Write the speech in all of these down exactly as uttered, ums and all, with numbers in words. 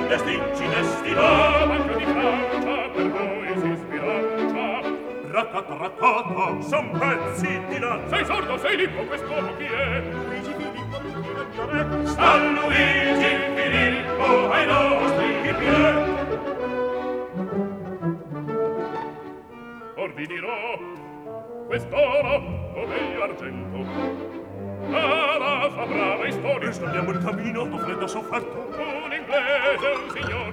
destinci destinò, manca di Francia per voi si sbilancia. Raccatta, raccatta, son pezzi di là. Sei sordo, sei lippo, quest'uomo chi è? Luigi Filippo, il mio re. Sta Luigi Filippo ai nostri piedi. Or vi dirò, quest'oro, come argento, la sua brava storia. Standiamo il cammino, ho freddo sofferto. Un inglese, un signor,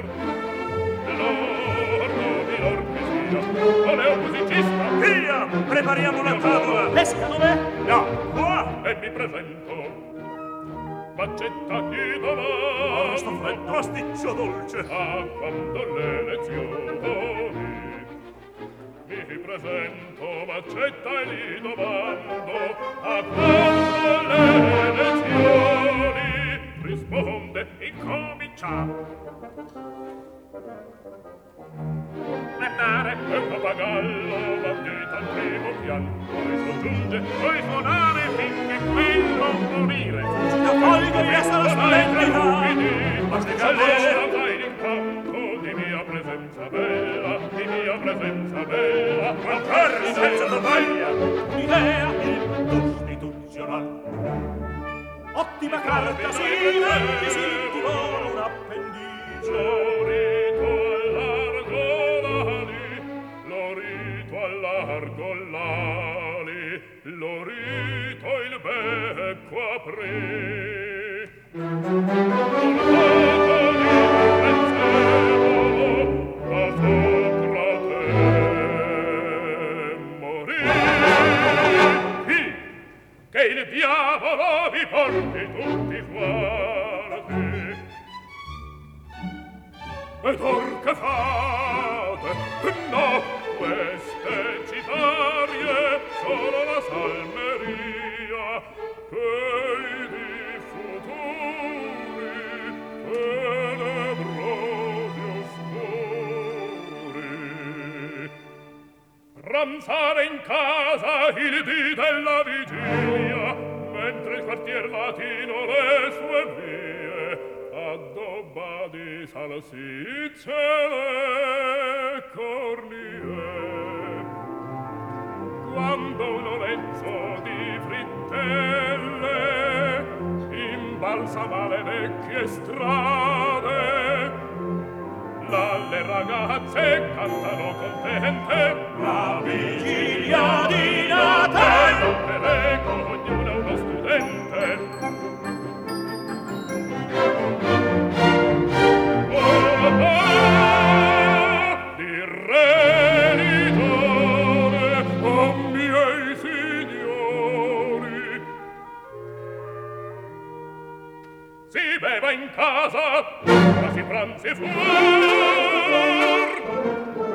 l'orno di lor che sia, vuole un musicista. Via, prepariamo la tavola. Pesca dov'è? Là, qua, e mi presento. Faccetta di domani. Oh, sto freddo, pasticcio dolce. A quando le lezioni mi presento, m'accetta e gli domando a quando le lezioni risponde, incomincia. Cantare è un pappagallo, bandito al primo piano, poi soggiunge, poi suonare finché quello morire. La folga di essere splendida, ma se allora vai in campo di mia presenza bella, di mia presenza bella, quant'arri senza tovaglia, un'idea incostituzionale. Ottima carta, sì, venti sì, ti vola un appendice. Lorito allargo l'ali, lorito il becco aprì. Portato di pensiero, da Socrate morì. Chi? Che il diavolo vi porti tutti guardi. Ed or che fate? No, queste citarie sono la salmeria che i futuri tenebrosi oscuri. Pranzare in casa il dì della vigilia, mentre il quartier latino le sue vie addobba di salsicce le cornie. Quando un olezzo di frittelle imbalsama le vecchie strade, là le ragazze cantano contente la vigilia di Natale. Rompe l'eco, ognuno è uno studente. Si beva in casa, ma si pranzi fuor.